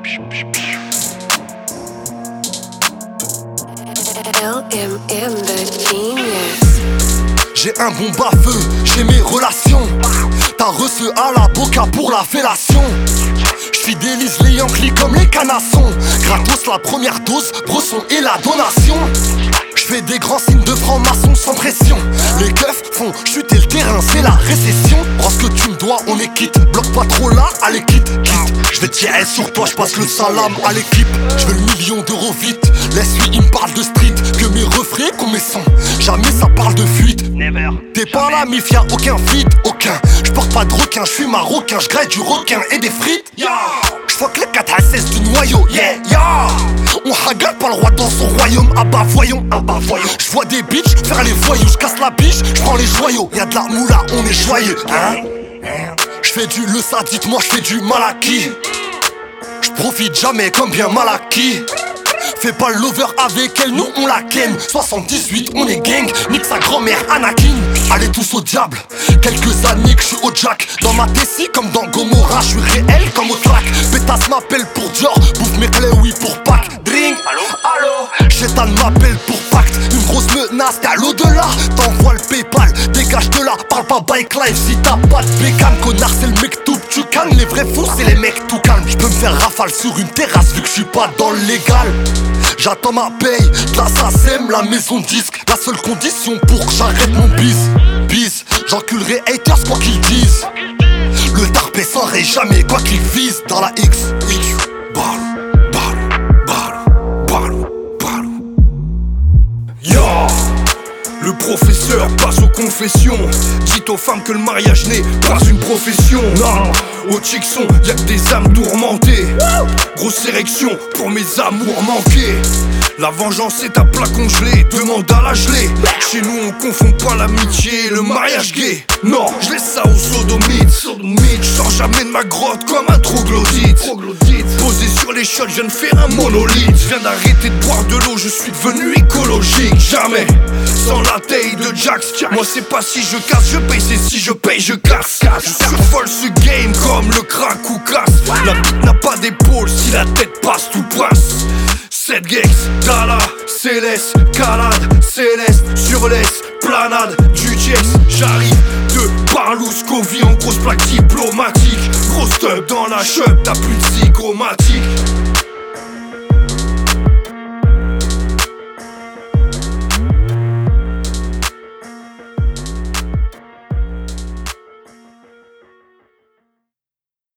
LMM the genius. J'ai un bon bas-feu, j'ai mes relations. T'as reçu à la boca pour la fellation. J'fidélise les Yankees comme les canassons. Gratos la première dose, brosson et la donation. J'fais des grands signes de franc-maçon sans pression. Les keufs font chuter le terrain, c'est la récession. Prends ce que tu me dois, on est quitte. Bloque pas trop là, allez quitte. J'vais tirer sur toi, j'passe le salam à l'équipe. J'veux le million d'euros vite. Laisse-lui, il me parle de street. Que mes refrains, qu'on mes sons. Jamais ça parle de fuite. Never. T'es pas la mif, y'a aucun feat, aucun. J'porte pas de requin, j'suis marocain, j'graille du requin et des frites. Yeah. J'fuck les 4 à 16 du noyau, yeah, yeah. On regarde pas le roi dans son royaume. Ah bah voyons, J'vois des bitches faire les voyous, j'casse la biche, j'prends les joyaux. Y'a de la moula, on est joyeux, hein. J'fais du le ça, dites-moi j'fais du malaki. J'profite jamais comme bien mal acquis. Fais pas le lover avec elle, nous on la ken. 78, on est gang, nique sa grand-mère Anakin. Allez tous au diable, quelques années que j'suis au jack. Dans ma Tessie comme dans Gomorrah, j'suis réel comme au track. Pétasse m'appelle pour Dior, bouffe mes clés, oui pour Pâques. Drink, allo, Chétan m'appelle pour pacte. Une grosse menace, t'es à l'au-delà. T'envoies le Paypal, dégage de là. Parle pas bike life si t'as pas de bécane. Connard c'est le mec tout, tu cannes. Les vrais fous c'est les mecs tout calmes. J'peux me faire rafale sur une terrasse vu que j'suis pas dans le légal. J'attends ma paye, de la SACEM, la maison disque. La seule condition pour que j'arrête mon bis. J'enculerai haters quoi qu'ils disent. Le tarpé s'enraye jamais quoi qu'il vise. Dans la X, Yo, le professeur passe aux confessions. Dites aux femmes que le mariage n'est pas une profession. Non, aux chicks sont y'a que des âmes tourmentées. Grosse érection pour mes amours manqués. La vengeance est à plat congelé, demande à la gelée. Chez nous on confond pas l'amitié et le mariage gay. Non, je laisse ça aux sodomites. J'sors jamais de ma grotte comme un troglodyte. Posé sur les shots, je viens de faire un monolithe. Je viens d'arrêter de boire de l'eau, je suis devenu écologique. Jamais sans la taille de Jax. Moi c'est pas si je casse, je paye, c'est si je paye, je casse. Je survole ce game comme le crack ou casse. La bite n'a pas d'épaule, si la tête passe, tout passe. 7 gex, Dala, Céleste, Calade, Céleste, sur l'esplanade du Jex. J'arrive de Parlouscovie en grosse plaque diplomatique. Gros stub dans la chub, t'as plus de psychomatique.